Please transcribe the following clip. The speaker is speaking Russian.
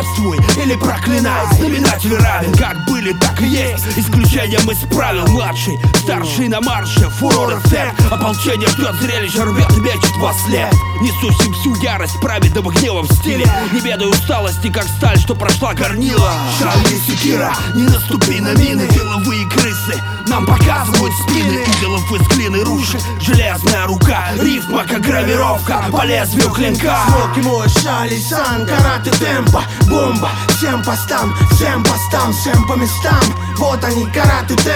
Властвуй или проклинай, знаменатель равен. Как были, так и есть, исключением из правил. Младший, старший на марше, фурор эффект. Ополчение ждет зрелище, рвет и мечет во след. Несущим всю ярость праведного гнева в стиле, не ведая усталости, как сталь, что прошла горнила. Шали секира, не наступи на мины. Деловые крысы нам показывают спины. Идолов из глины рушит железная рука. Рифма, как гравировка по лезвию клинка. Смоки мой шали сан, карате темпо. Бомба, всем постам, всем постам, всем по местам. Вот они, карате темпо.